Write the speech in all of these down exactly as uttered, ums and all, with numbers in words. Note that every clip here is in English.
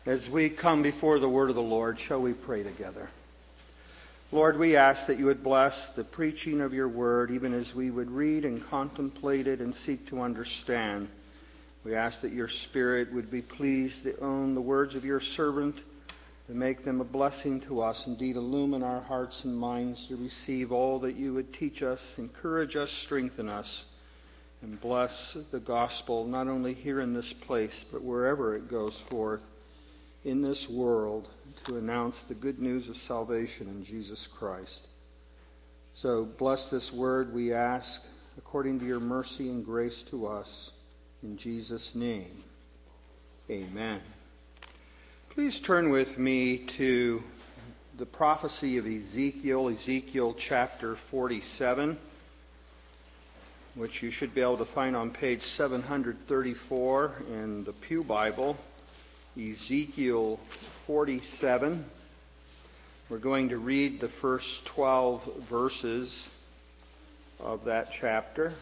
As we come before the word of the Lord, shall we pray together? Lord, we ask that you would bless the preaching of your word, even as we would read and contemplate it and seek to understand. We ask that your Spirit would be pleased to own the words of your servant, to make them a blessing to us, indeed illumine our hearts and minds to receive all that you would teach us, encourage us, strengthen us, and bless the gospel not only here in this place, but wherever it goes forth in this world to announce the good news of salvation in Jesus Christ. So bless this word, we ask, according to your mercy and grace to us, in Jesus' name. Amen. Please turn with me to the prophecy of Ezekiel, Ezekiel chapter forty-seven, which you should be able to find on page seven hundred thirty-four in the Pew Bible. Ezekiel forty-seven. We're going to read the first twelve verses of that chapter.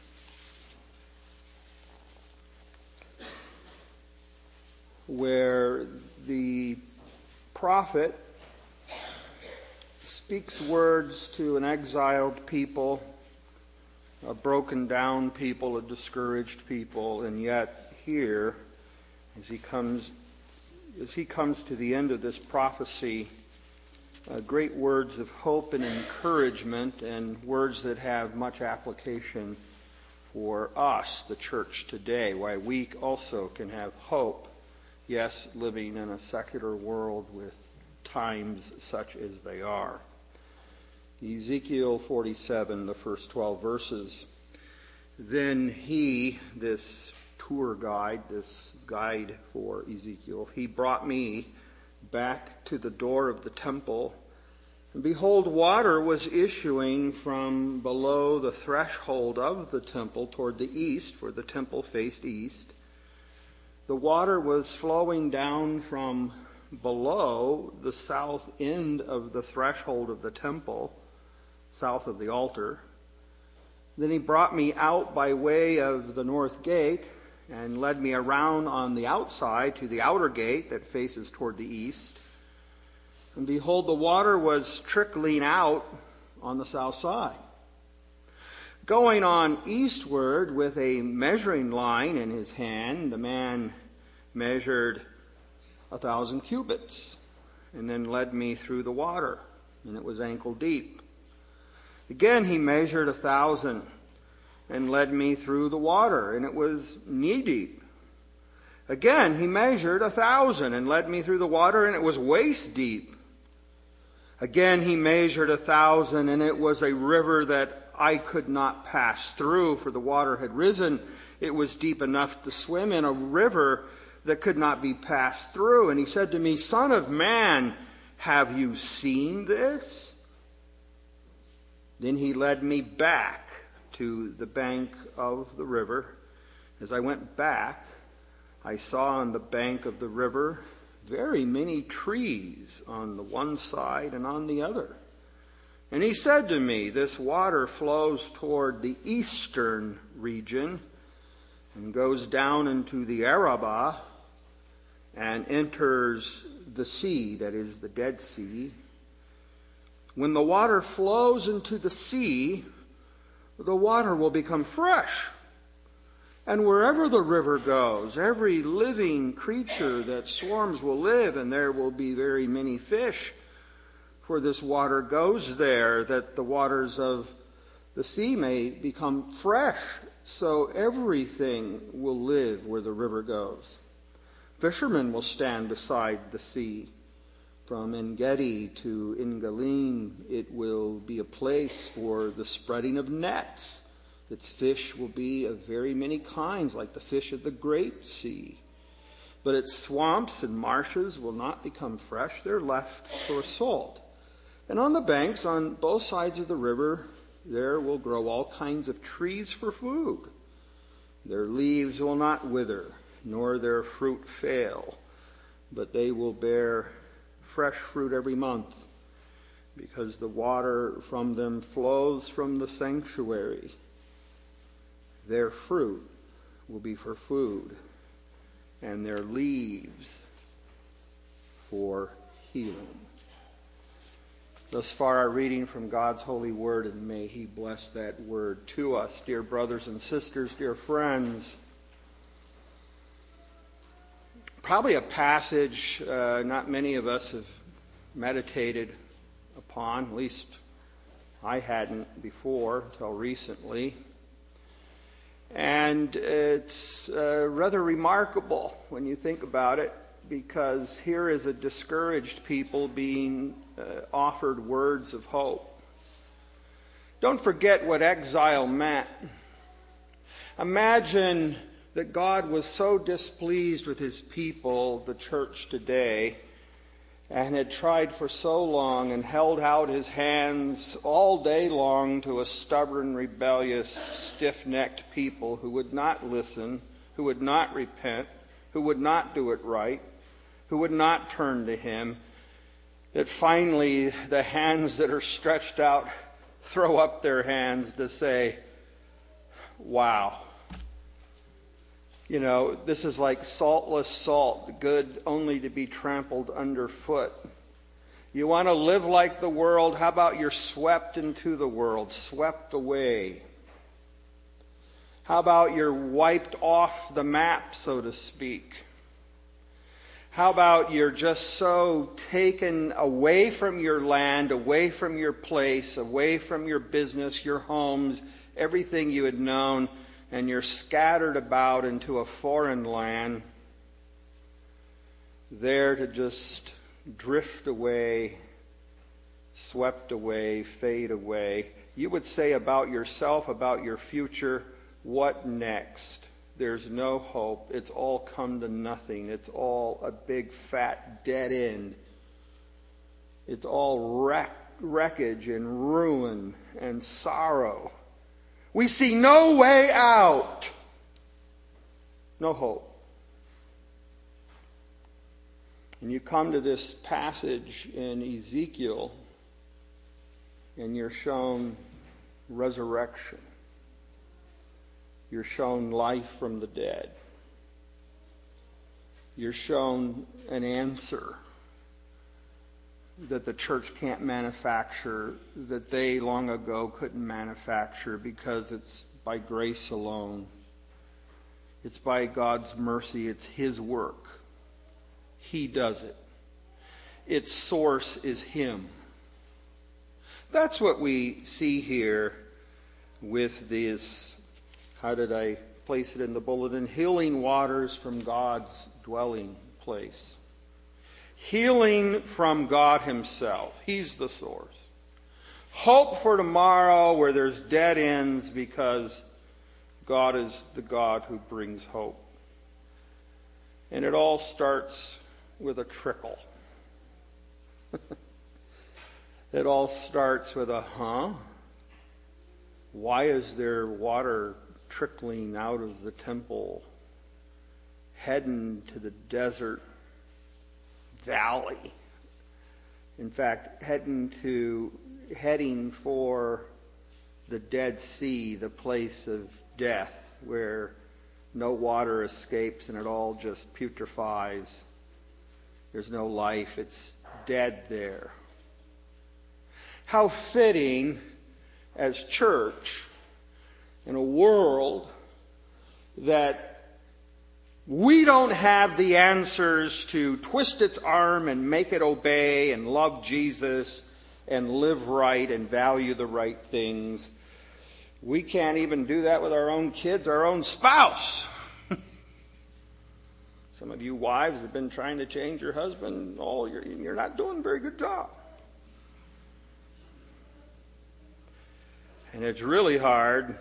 Where the prophet speaks words to an exiled people, a broken down people, a discouraged people, and yet here, as he comes As he comes to the end of this prophecy, uh, great words of hope and encouragement, and words that have much application for us, the church today, why we also can have hope, yes, living in a secular world with times such as they are. Ezekiel forty-seven, the first twelve verses. Then he, this tour guide, this guide for Ezekiel, he brought me back to the door of the temple, and behold, water was issuing from below the threshold of the temple toward the east, for the temple faced east. The water was flowing down from below the south end of the threshold of the temple, south of the altar. Then he brought me out by way of the north gate, and led me around on the outside to the outer gate that faces toward the east. And behold, the water was trickling out on the south side. Going on eastward with a measuring line in his hand, the man measured a thousand cubits, and then led me through the water, and it was ankle deep. Again he measured a thousand, and led me through the water, and it was knee-deep. Again, he measured a thousand, and led me through the water, and it was waist-deep. Again, he measured a thousand, and it was a river that I could not pass through, for the water had risen. It was deep enough to swim in, a river that could not be passed through. And he said to me, Son of man, have you seen this? Then he led me back to the bank of the river. As I went back, I saw on the bank of the river very many trees on the one side and on the other. And he said to me, this water flows toward the eastern region and goes down into the Arabah and enters the sea, that is the Dead Sea. When the water flows into the sea, the water will become fresh. And wherever the river goes, every living creature that swarms will live, and there will be very many fish. For this water goes there, that the waters of the sea may become fresh. So everything will live where the river goes. Fishermen will stand beside the sea. From En-Gedi to En-Galim, it will be a place for the spreading of nets. Its fish will be of very many kinds, like the fish of the Great Sea. But its swamps and marshes will not become fresh. They're left for salt. And on the banks, on both sides of the river, there will grow all kinds of trees for food. Their leaves will not wither, nor their fruit fail, but they will bear fresh fruit every month, because the water from them flows from the sanctuary. Their fruit will be for food, and their leaves healing. Thus far, our reading from God's holy word, and may he bless that word to us, dear brothers and sisters, dear friends. Probably a passage uh, not many of us have meditated upon, at least I hadn't before until recently. And it's uh, rather remarkable when you think about it, because here is a discouraged people being uh, offered words of hope. Don't forget what exile meant. Imagine that God was so displeased with his people, the church today, and had tried for so long and held out his hands all day long to a stubborn, rebellious, stiff-necked people who would not listen, who would not repent, who would not do it right, who would not turn to him, that finally the hands that are stretched out throw up their hands to say, wow. You know, this is like saltless salt, good only to be trampled underfoot. You want to live like the world? How about you're swept into the world, swept away? How about you're wiped off the map, so to speak? How about you're just so taken away from your land, away from your place, away from your business, your homes, everything you had known, and you're scattered about into a foreign land, there to just drift away, swept away, fade away. You would say about yourself, about your future, what next? There's no hope. It's all come to nothing. It's all a big fat dead end. It's all wreck, wreckage and ruin and sorrow. We see no way out. No hope. And you come to this passage in Ezekiel, and you're shown resurrection. You're shown life from the dead. You're shown an answer that the church can't manufacture, that they long ago couldn't manufacture, because it's by grace alone. It's by God's mercy. It's his work. He does it. Its source is him. That's what we see here with this, how did I place it in the bulletin? Healing waters from God's dwelling place. Healing from God himself. He's the source. Hope for tomorrow where there's dead ends, because God is the God who brings hope. And it all starts with a trickle. It all starts with a huh? Why is there water trickling out of the temple, heading to the desert valley? In fact, heading to heading for the Dead Sea, the place of death, where no water escapes and it all just putrefies. There's no life. It's dead there. How fitting as church in a world that we don't have the answers to twist its arm and make it obey and love Jesus and live right and value the right things. We can't even do that with our own kids, our own spouse. Some of you wives have been trying to change your husband. Oh, you're, you're not doing a very good job. And it's really hard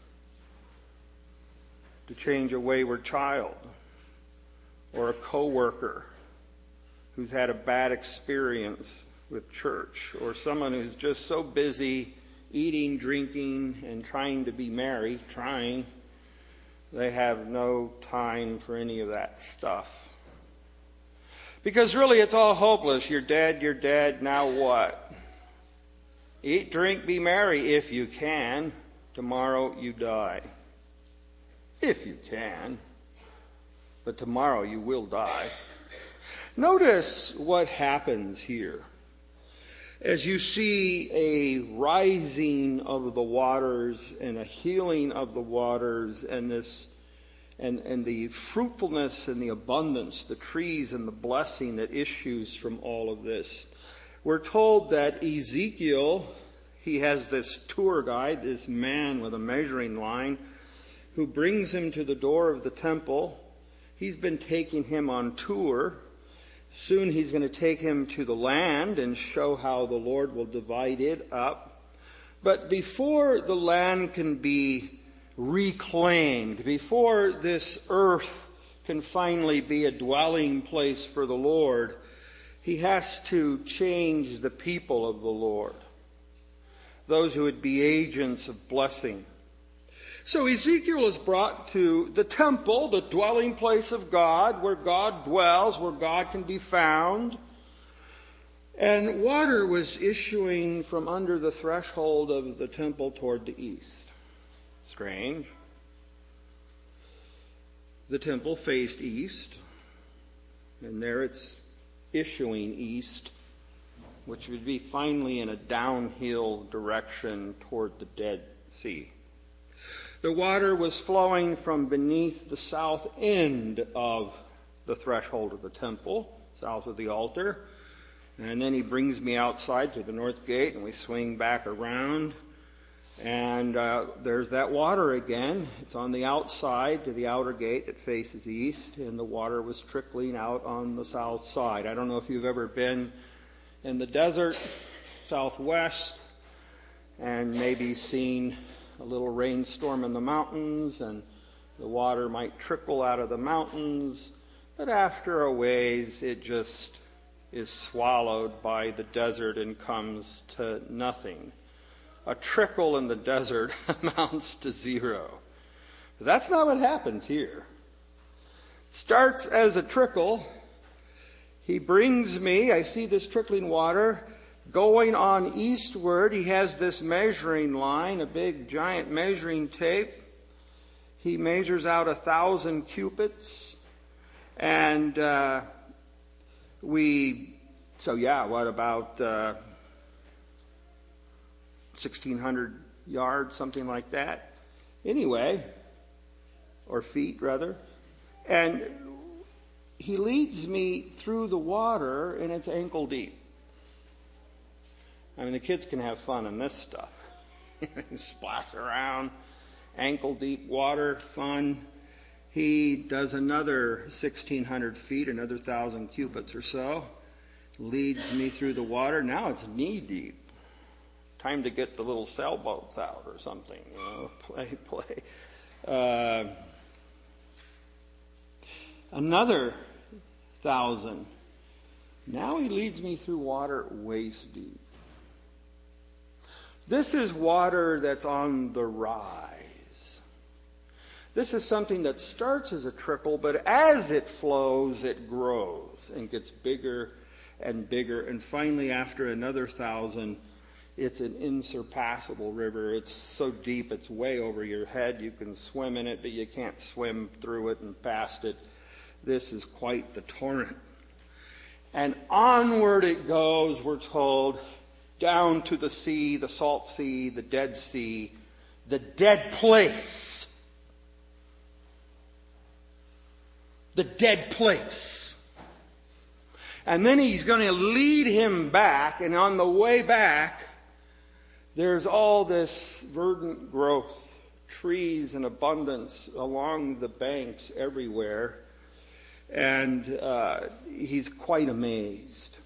to change a wayward child or a coworker who's had a bad experience with church, or someone who's just so busy eating, drinking, and trying to be merry, trying, they have no time for any of that stuff. Because really it's all hopeless. You're dead, you're dead, now what? Eat, drink, be merry if you can. Tomorrow you die. If you can. But tomorrow you will die. Notice what happens here. As you see a rising of the waters and a healing of the waters and this and, and the fruitfulness and the abundance, the trees and the blessing that issues from all of this. We're told that Ezekiel, he has this tour guide, this man with a measuring line, who brings him to the door of the temple. He's been taking him on tour. Soon he's going to take him to the land and show how the Lord will divide it up. But before the land can be reclaimed, before this earth can finally be a dwelling place for the Lord, he has to change the people of the Lord, those who would be agents of blessing. So Ezekiel is brought to the temple, the dwelling place of God, where God dwells, where God can be found. And water was issuing from under the threshold of the temple toward the east. Strange. The temple faced east, and there it's issuing east, which would be finally in a downhill direction toward the Dead Sea. The water was flowing from beneath the south end of the threshold of the temple, south of the altar. And then he brings me outside to the north gate, and we swing back around. And uh, there's that water again. It's on the outside to the outer gate that faces east, and the water was trickling out on the south side. I don't know if you've ever been in the desert, southwest, and maybe seen a little rainstorm in the mountains, and the water might trickle out of the mountains, but after a ways it just is swallowed by the desert and comes to nothing. A trickle in the desert amounts to zero. But that's not what happens here. Starts as a trickle. He brings me, I see this trickling water, going on eastward. He has this measuring line, a big giant measuring tape. He measures out a thousand cubits. And uh, we, so yeah, what about uh, sixteen hundred yards, something like that? Anyway, or feet rather. And he leads me through the water, and it's ankle deep. I mean, the kids can have fun in this stuff. Splash around, ankle deep water, fun. He does another sixteen hundred feet, another thousand cubits or so, leads me through the water. Now it's knee deep. Time to get the little sailboats out or something, you know, play, play. Uh, another thousand. Now he leads me through water waist deep. This is water that's on the rise. This is something that starts as a trickle, but as it flows, it grows and gets bigger and bigger. And finally, after another thousand, it's an insurpassable river. It's so deep, it's way over your head. You can swim in it, but you can't swim through it and past it. This is quite the torrent. And onward it goes, we're told, down to the sea, the salt sea, the Dead Sea, the dead place. The dead place. And then he's going to lead him back, and on the way back, there's all this verdant growth, trees in abundance along the banks everywhere. And uh, he's quite amazed.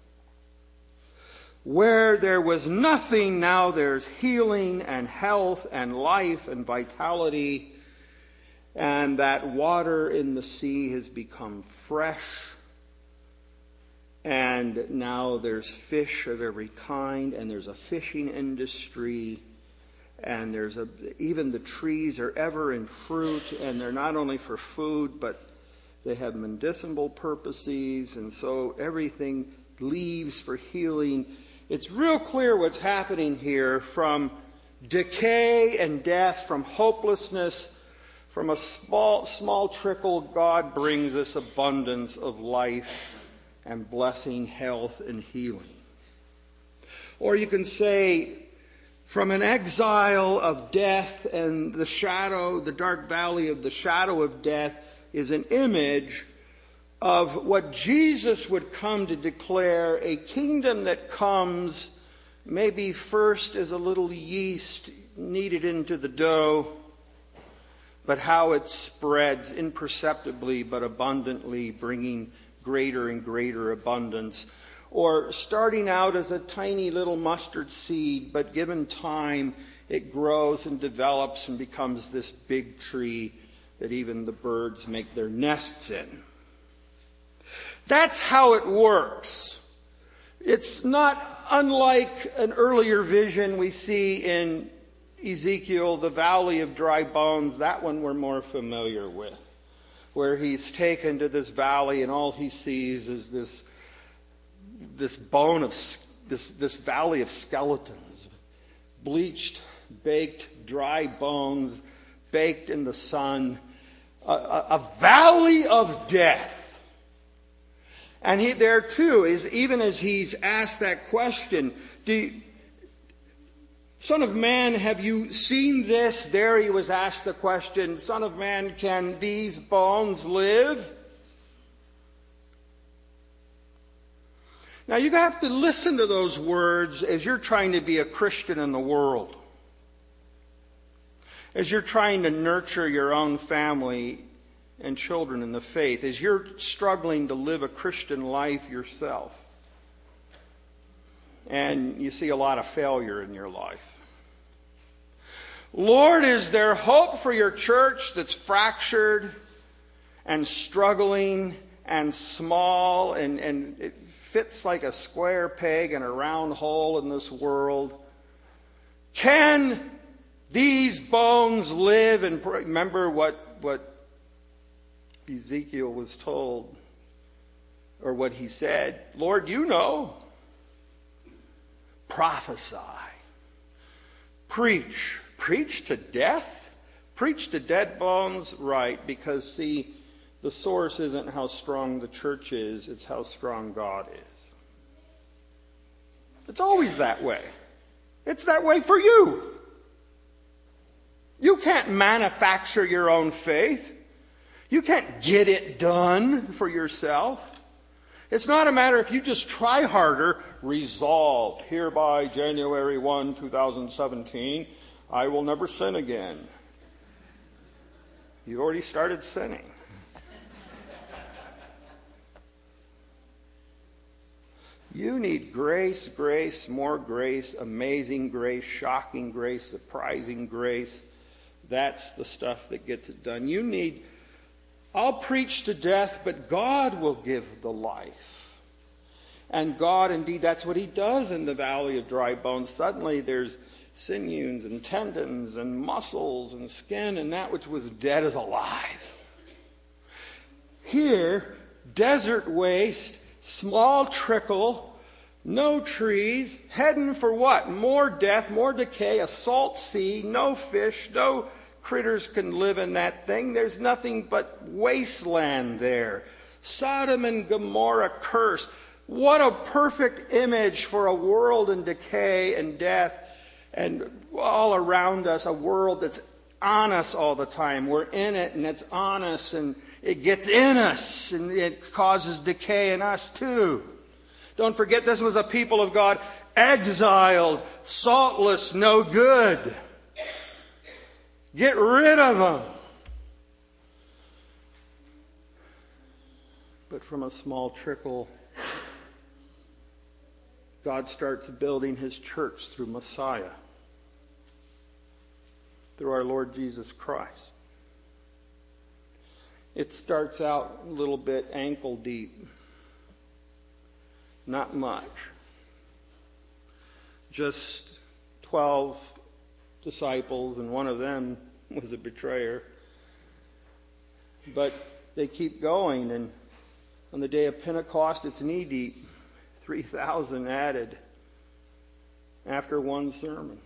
Where there was nothing, now there's healing and health and life and vitality. And that water in the sea has become fresh. And now there's fish of every kind, and there's a fishing industry, and there's a, even the trees are ever in fruit, and they're not only for food, but they have medicinal purposes, and so everything, leaves for healing. It's real clear what's happening here, from decay and death, from hopelessness. From a small, small trickle, God brings us abundance of life and blessing, health, and healing. Or you can say, from an exile of death and the shadow, the dark valley of the shadow of death is an image of what Jesus would come to declare, a kingdom that comes maybe first as a little yeast kneaded into the dough, but how it spreads imperceptibly but abundantly, bringing greater and greater abundance. Or starting out as a tiny little mustard seed, but given time, it grows and develops and becomes this big tree that even the birds make their nests in. That's how it works. It's not unlike an earlier vision we see in Ezekiel, the valley of dry bones. That one we're more familiar with, where he's taken to this valley and all he sees is this this bone of this this valley of skeletons, bleached, baked, dry bones, baked in the sun, a, a, a valley of death. And he there too is, even as he's asked that question, do you, Son of Man, have you seen this? There he was asked the question, Son of Man, can these bones live? Now you have to listen to those words as you're trying to be a Christian in the world. As you're trying to nurture your own family and children in the faith. As you're struggling to live a Christian life yourself. And you see a lot of failure in your life. Lord, is there hope for your church that's fractured and struggling and small and, and it fits like a square peg in a round hole in this world? Can these bones live? And remember what, what Ezekiel was told, or what he said. Lord, you know. Prophesy. Preach. Preach to death? Preach to dead bones? Right, because see, the source isn't how strong the church is, it's how strong God is. It's always that way. It's that way for you. You can't manufacture your own faith. You can't get it done for yourself. It's not a matter if you just try harder. Resolved, hereby January first, twenty seventeen, I will never sin again. You've already started sinning. You need grace, grace, more grace, amazing grace, shocking grace, surprising grace. That's the stuff that gets it done. You need, I'll preach to death, but God will give the life. And God, indeed, that's what he does in the valley of dry bones. Suddenly there's sinews and tendons and muscles and skin, and that which was dead is alive. Here, desert waste, small trickle, no trees, heading for what? More death, more decay, a salt sea, no fish, no critters can live in that thing. There's nothing but wasteland there. Sodom and Gomorrah cursed. What a perfect image for a world in decay and death, and all around us, a world that's on us all the time. We're in it, and it's on us, and it gets in us, and it causes decay in us too. Don't forget, this was a people of God, exiled, saltless, no good. Get rid of them. But from a small trickle, God starts building his church through Messiah, through our Lord Jesus Christ. It starts out a little bit ankle deep. Not much. Just twelve disciples, and one of them was a betrayer. But they keep going, and on the day of Pentecost, it's knee deep. three thousand added after one sermon.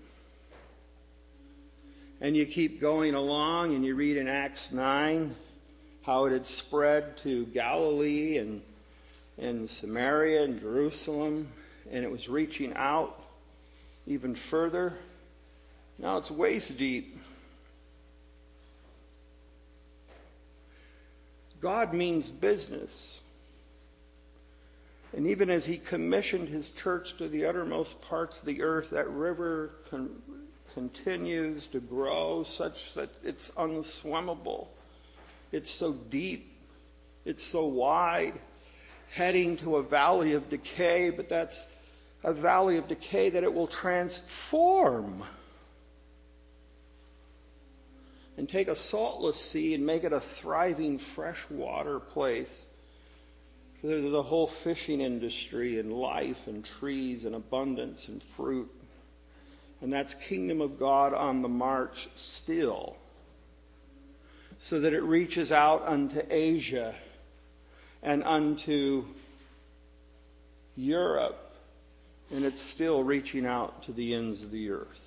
And you keep going along, and you read in Acts nine how it had spread to Galilee and in Samaria and Jerusalem, and it was reaching out even further. Now it's waist deep. God means business. And even as he commissioned his church to the uttermost parts of the earth, that river con- continues to grow such that it's unswimmable. It's so deep. It's so wide, heading to a valley of decay, but that's a valley of decay that it will transform and take a saltless sea and make it a thriving freshwater place. For there's a whole fishing industry and life and trees and abundance and fruit. And that's kingdom of God on the march still. So that it reaches out unto Asia and unto Europe. And it's still reaching out to the ends of the earth.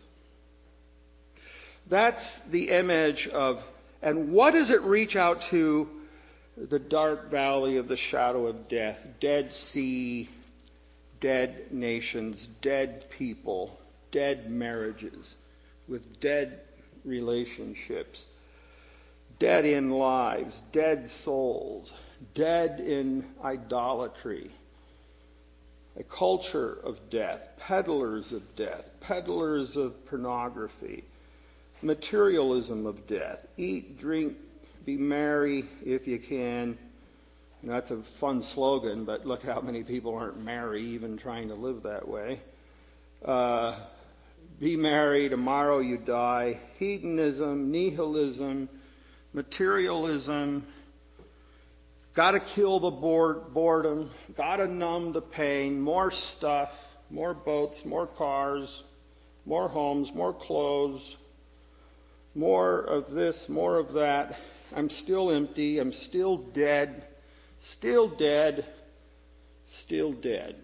That's the image of, and what does it reach out to? The dark valley of the shadow of death, dead sea, dead nations, dead people, dead marriages with dead relationships, dead in lives, dead souls, dead in idolatry, a culture of death, peddlers of death, peddlers of pornography, materialism of death. Eat, drink, be merry if you can. You know, that's a fun slogan, but look how many people aren't merry even trying to live that way. Uh, be merry, tomorrow you die. Hedonism, nihilism, materialism. Gotta kill the boredom. Gotta numb the pain. More stuff, more boats, more cars, more homes, more clothes. More of this, more of that. I'm still empty. I'm still dead. Still dead. Still dead.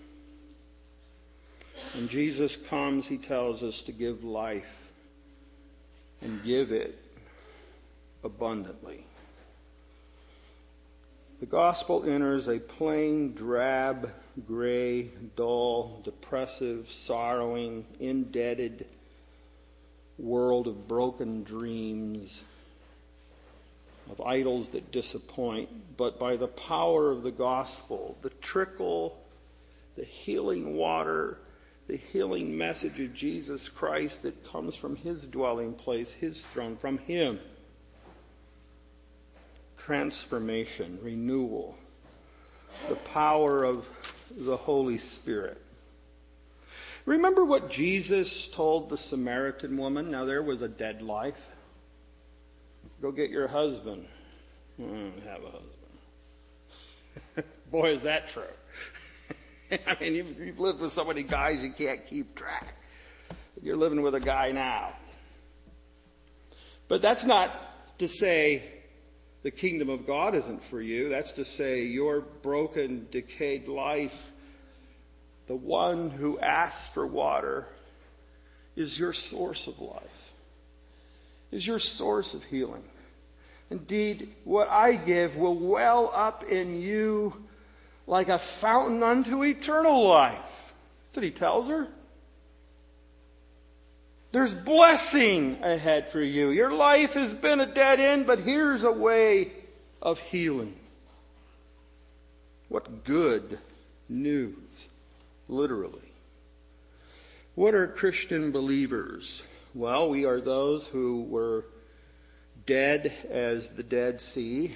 When Jesus comes, he tells us to give life and give it abundantly. The gospel enters a plain, drab, gray, dull, depressive, sorrowing, indebted world of broken dreams, of idols that disappoint. But by the power of the gospel, the trickle, the healing water, the healing message of Jesus Christ that comes from his dwelling place, his throne, from him, transformation, renewal, the power of the Holy Spirit. Remember what Jesus told the Samaritan woman? Now there was a dead life. Go get your husband. I don't have a husband. Boy, is that true. I mean, you've, you've lived with so many guys you can't keep track. You're living with a guy now. But that's not to say the kingdom of God isn't for you. That's to say your broken, decayed life, the one who asks for water, is your source of life, is your source of healing. Indeed, what I give will well up in you like a fountain unto eternal life. That's what he tells her. There's blessing ahead for you. Your life has been a dead end, but here's a way of healing. What good news. Literally. What are Christian believers? Well, we are those who were dead as the Dead Sea,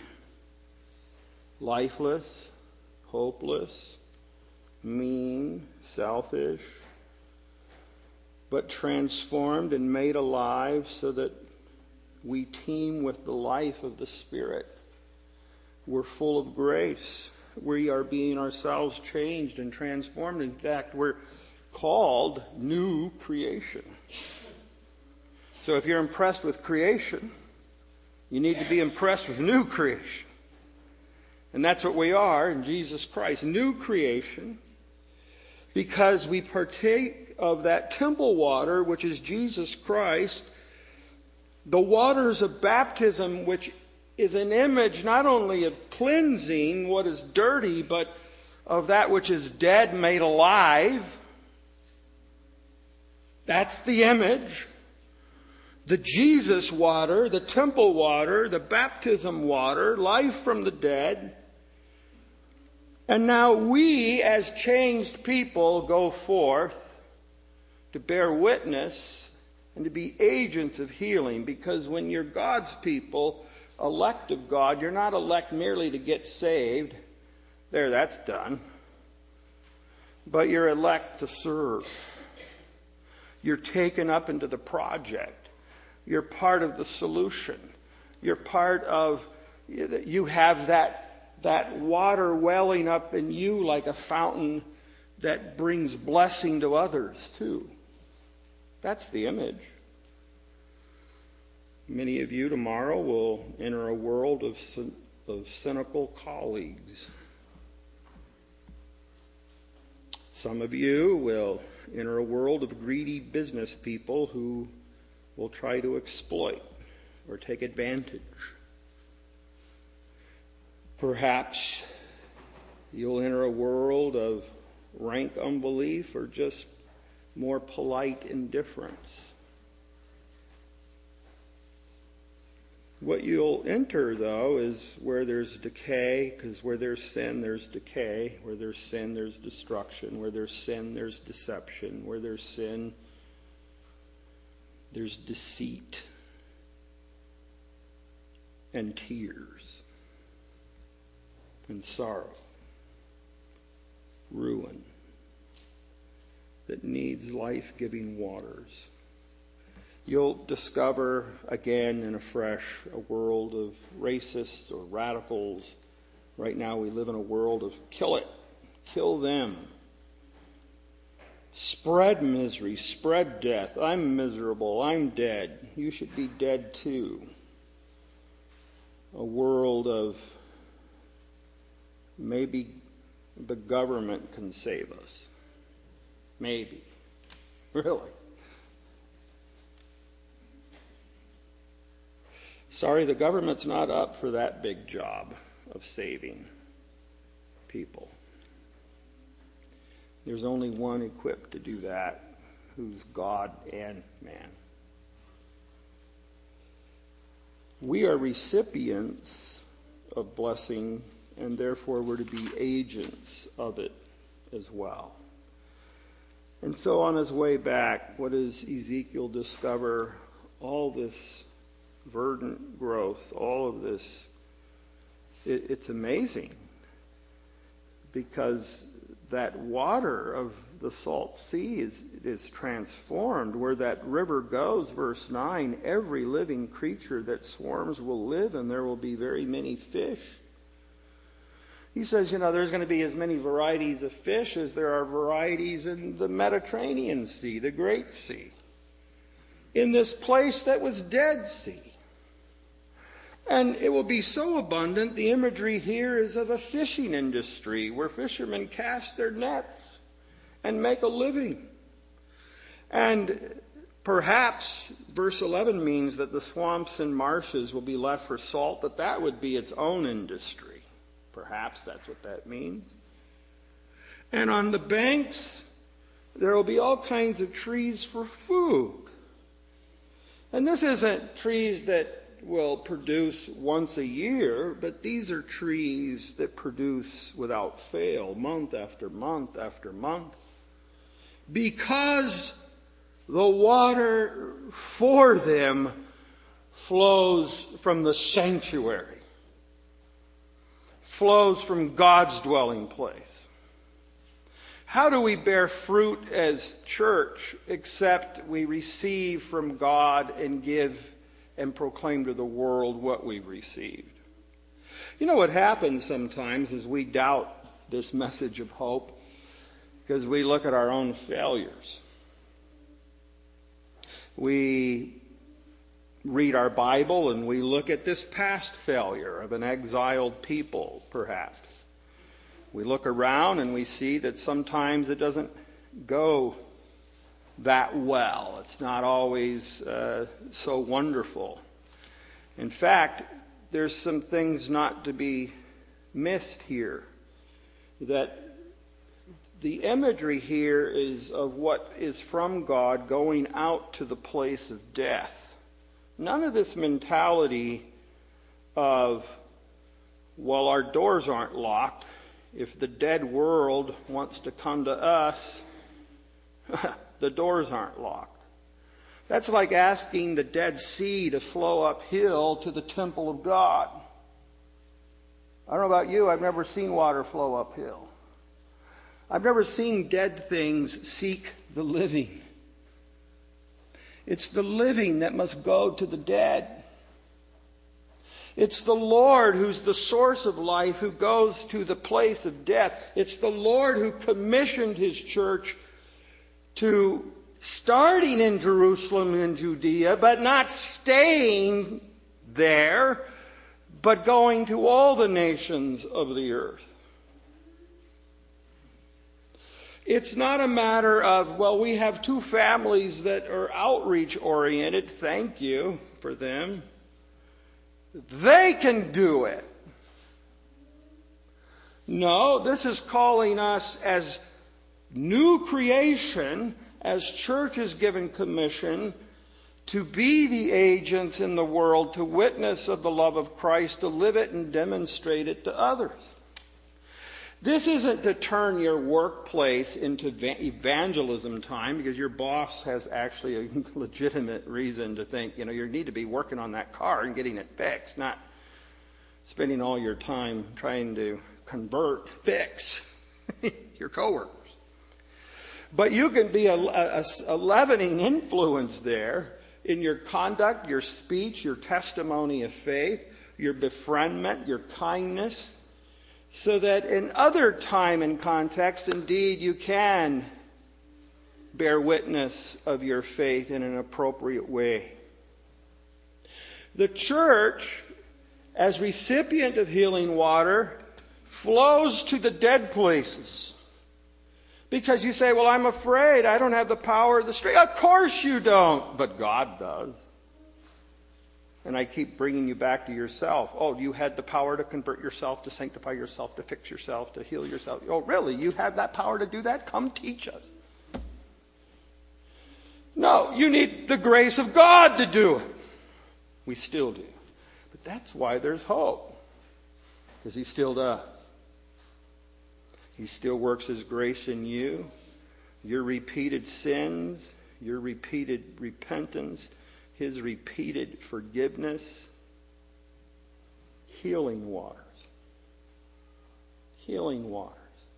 lifeless, hopeless, mean, selfish, but transformed and made alive so that we teem with the life of the Spirit. We're full of grace. We are being ourselves changed and transformed. In fact, we're called new creation. So if you're impressed with creation, you need to be impressed with new creation. And that's what we are in Jesus Christ. New creation. Because we partake of that temple water, which is Jesus Christ. The waters of baptism, which is an image not only of cleansing what is dirty, but of that which is dead made alive. That's the image. The Jesus water, the temple water, the baptism water, life from the dead. And now we, as changed people, go forth to bear witness and to be agents of healing. Because when you're God's people, elect of God, you're not elect merely to get saved. There, that's done. But you're elect to serve. You're taken up into the project. You're part of the solution. You're part of, you have that that water welling up in you like a fountain that brings blessing to others too. That's the image. Many of you tomorrow will enter a world of, of cynical colleagues. Some of you will enter a world of greedy business people who will try to exploit or take advantage. Perhaps you'll enter a world of rank unbelief or just more polite indifference. What you'll enter, though, is where there's decay, because where there's sin, there's decay. Where there's sin, there's destruction. Where there's sin, there's deception. Where there's sin, there's deceit and tears and sorrow, ruin that needs life-giving waters. You'll discover again and afresh a world of racists or radicals. Right now we live in a world of kill it, kill them. Spread misery, spread death. I'm miserable, I'm dead. You should be dead too. A world of maybe the government can save us. Maybe. Really. Sorry, the government's not up for that big job of saving people. There's only one equipped to do that, who's God and man. We are recipients of blessing, and therefore we're to be agents of it as well. And so on his way back, what does Ezekiel discover? All this verdant growth, all of this, it, it's amazing, because that water of the salt sea is, is transformed. Where that river goes, verse nine, every living creature that swarms will live, and there will be very many fish. He says, you know, there's going to be as many varieties of fish as there are varieties in the Mediterranean Sea, the Great Sea, in this place that was Dead Sea. And it will be so abundant, the imagery here is of a fishing industry where fishermen cast their nets and make a living. And perhaps verse eleven means that the swamps and marshes will be left for salt, that that would be its own industry. Perhaps that's what that means. And on the banks, there will be all kinds of trees for food. And this isn't trees that will produce once a year, but these are trees that produce without fail, month after month after month. Because the water for them flows from the sanctuary, flows from God's dwelling place. How do we bear fruit as church except we receive from God and give and proclaim to the world what we've received? You know what happens sometimes is we doubt this message of hope because we look at our own failures. We read our Bible and we look at this past failure of an exiled people, perhaps. We look around and we see that sometimes it doesn't go that well. It's not always uh, so wonderful. In fact, there's some things not to be missed here. That the imagery here is of what is from God going out to the place of death. None of this mentality of, well, our doors aren't locked. If the dead world wants to come to us, the doors aren't locked. That's like asking the Dead Sea to flow uphill to the temple of God. I don't know about you, I've never seen water flow uphill. I've never seen dead things seek the living. It's the living that must go to the dead. It's the Lord who's the source of life who goes to the place of death. It's the Lord who commissioned His church to starting in Jerusalem and Judea, but not staying there, but going to all the nations of the earth. It's not a matter of, well, we have two families that are outreach oriented. Thank you for them. They can do it. No, this is calling us as new creation, as churches given commission, to be the agents in the world, to witness of the love of Christ, to live it and demonstrate it to others. This isn't to turn your workplace into evangelism time because your boss has actually a legitimate reason to think, you know, you need to be working on that car and getting it fixed, not spending all your time trying to convert, fix your coworkers. But you can be a, a, a leavening influence there in your conduct, your speech, your testimony of faith, your befriendment, your kindness, so that in other time and context, indeed, you can bear witness of your faith in an appropriate way. The church, as recipient of healing water, flows to the dead places. Because you say, well, I'm afraid. I don't have the power of the strength. Of course you don't, but God does. And I keep bringing you back to yourself. Oh, you had the power to convert yourself, to sanctify yourself, to fix yourself, to heal yourself. Oh, really? You have that power to do that? Come teach us. No, you need the grace of God to do it. We still do. But that's why there's hope. Because He still does. He still works His grace in you. Your repeated sins, your repeated repentance, His repeated forgiveness, healing waters. Healing waters.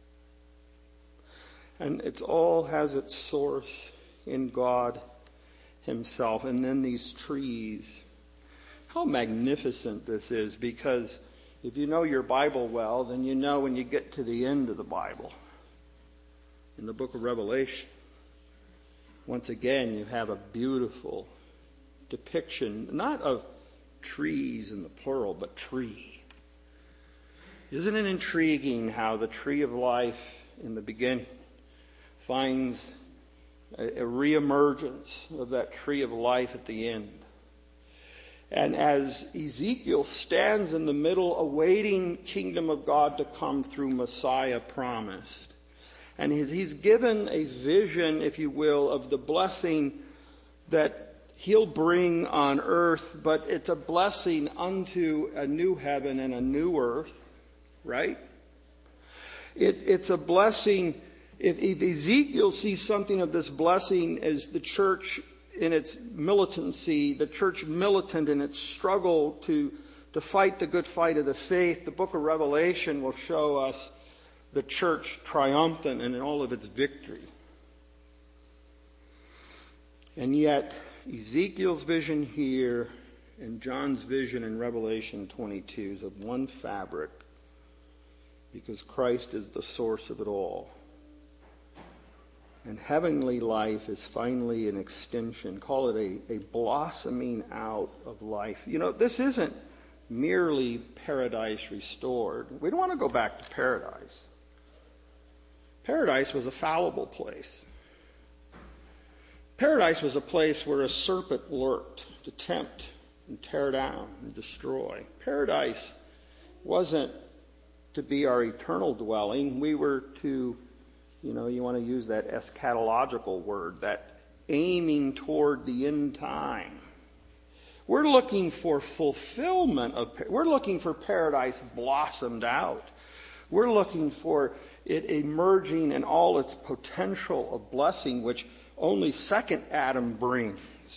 And it all has its source in God Himself. And then these trees. How magnificent this is, because if you know your Bible well, then you know when you get to the end of the Bible, in the book of Revelation, once again you have a beautiful depiction, not of trees in the plural, but tree. Isn't it intriguing how the tree of life in the beginning finds a, a reemergence of that tree of life at the end? And as Ezekiel stands in the middle awaiting kingdom of God to come through Messiah promised, and he's given a vision, if you will, of the blessing that He'll bring on earth, but it's a blessing unto a new heaven and a new earth, right? It, it's a blessing. If, if Ezekiel sees something of this blessing as the church in its militancy, the church militant in its struggle to, to fight the good fight of the faith, the book of Revelation will show us the church triumphant in all of its victory. And yet, Ezekiel's vision here and John's vision in Revelation twenty-two is of one fabric, because Christ is the source of it all. And heavenly life is finally an extension. Call it a, a blossoming out of life. You know, this isn't merely paradise restored. We don't want to go back to paradise. Paradise was a fallible place. Paradise was a place where a serpent lurked to tempt and tear down and destroy. Paradise wasn't to be our eternal dwelling. We were to You know, you want to use that eschatological word, that aiming toward the end time. We're looking for fulfillment of, we're looking for paradise blossomed out. We're looking for it emerging in all its potential of blessing, which only second Adam brings.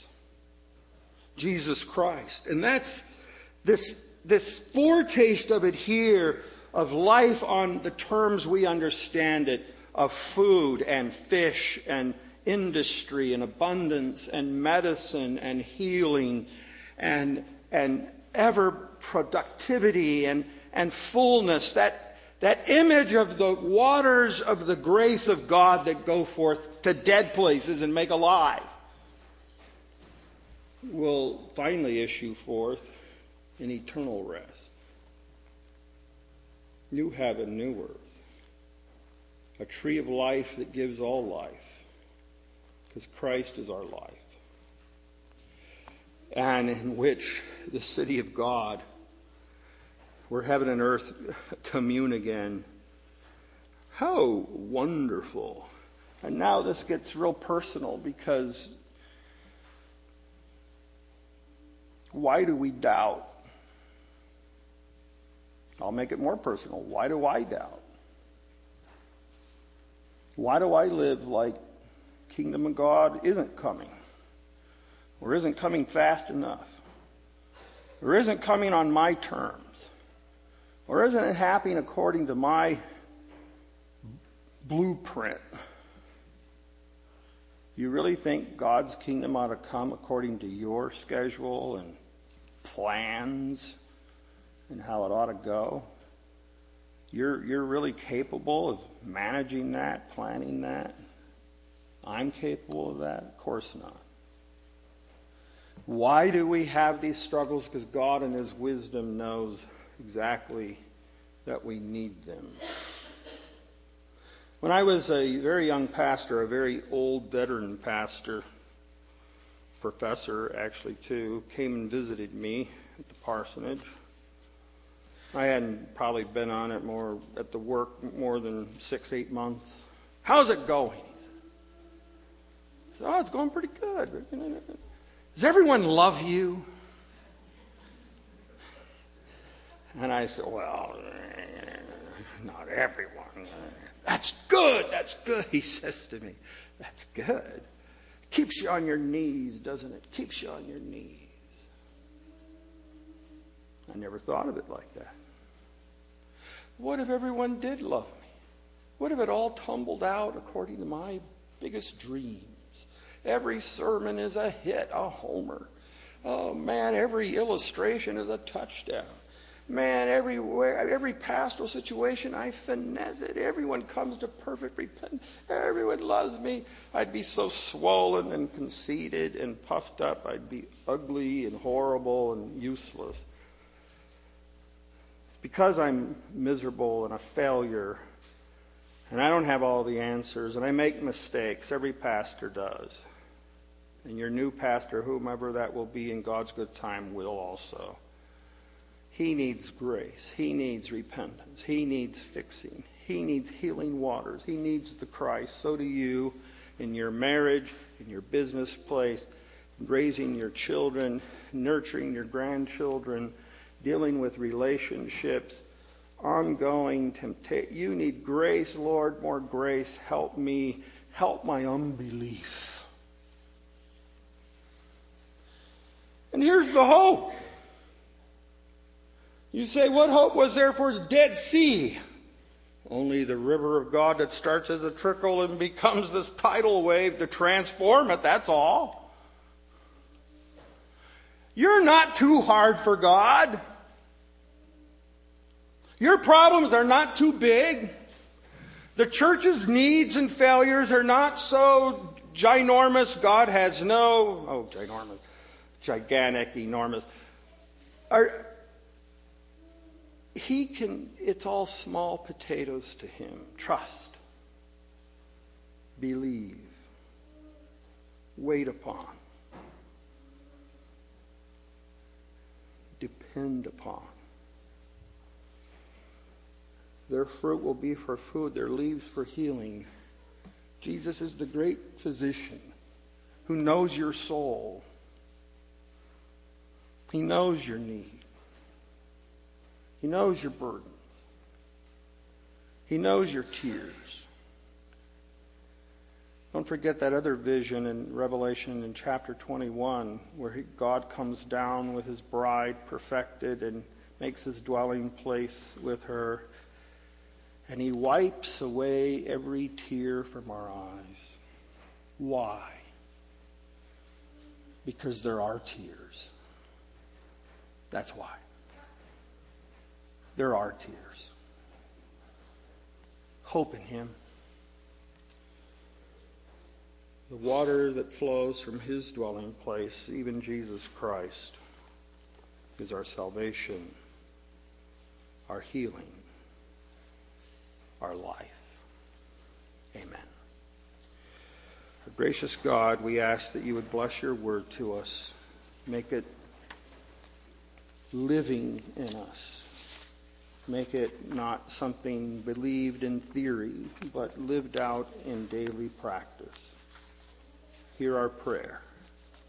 Jesus Christ. And that's this, this foretaste of it here, of life on the terms we understand it, of food and fish and industry and abundance and medicine and healing and and ever productivity and, and fullness. That, that image of the waters of the grace of God that go forth to dead places and make alive will finally issue forth in eternal rest. New heaven, new earth. A tree of life that gives all life. Because Christ is our life. And in which the city of God, where heaven and earth commune again. How wonderful. And now this gets real personal, because why do we doubt? I'll make it more personal. Why do I doubt? Why do I live like kingdom of God isn't coming? Or isn't coming fast enough? Or isn't coming on my terms? Or isn't it happening according to my blueprint? You really think God's kingdom ought to come according to your schedule and plans and how it ought to go? You're, you're really capable of managing that, planning that? I'm capable of that? Of course not. Why do we have these struggles? Because God in His wisdom knows exactly that we need them. When I was a very young pastor, a very old veteran pastor, professor actually too, came and visited me at the parsonage. I hadn't probably been on it more at the work more than six, eight months. How's it going? He said. Oh, it's going pretty good. Does everyone love you? And I said, well, not everyone. That's good, that's good, he says to me. That's good. Keeps you on your knees, doesn't it? Keeps you on your knees. I never thought of it like that. What if everyone did love me? What if it all tumbled out according to my biggest dreams? Every sermon is a hit, a homer. Oh man, every illustration is a touchdown. Man, everywhere, every pastoral situation, I finesse it. Everyone comes to perfect repentance. Everyone loves me. I'd be so swollen and conceited and puffed up. I'd be ugly and horrible and useless. It's because I'm miserable and a failure, and I don't have all the answers, and I make mistakes. Every pastor does. And your new pastor, whomever that will be in God's good time, will also. He needs grace. He needs repentance. He needs fixing. He needs healing waters. He needs the Christ. So do you in your marriage, in your business place, raising your children, nurturing your grandchildren, dealing with relationships, ongoing temptation. You need grace, Lord, more grace. Help me. Help my unbelief. And here's the hope. You say, what hope was there for the Dead Sea? Only the river of God that starts as a trickle and becomes this tidal wave to transform it, that's all. You're not too hard for God. Your problems are not too big. The church's needs and failures are not so ginormous. God has no, oh, ginormous, gigantic, enormous. Are, He can, it's all small potatoes to Him. Trust. Believe. Wait upon. Depend upon. Their fruit will be for food, their leaves for healing. Jesus is the great physician who knows your soul. He knows your need. He knows your burdens. He knows your tears. Don't forget that other vision in Revelation in chapter twenty-one where he, God comes down with his bride perfected and makes his dwelling place with her. And he wipes away every tear from our eyes. Why? Because there are tears. That's why. There are tears. Hope in him. The water that flows from his dwelling place, even Jesus Christ, is our salvation, our healing, our life. Amen. Our gracious God, we ask that you would bless your word to us. Make it living in us. Make it not something believed in theory, but lived out in daily practice. Hear our prayer.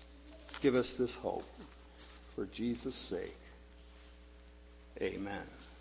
Give us this hope. For Jesus' sake. Amen.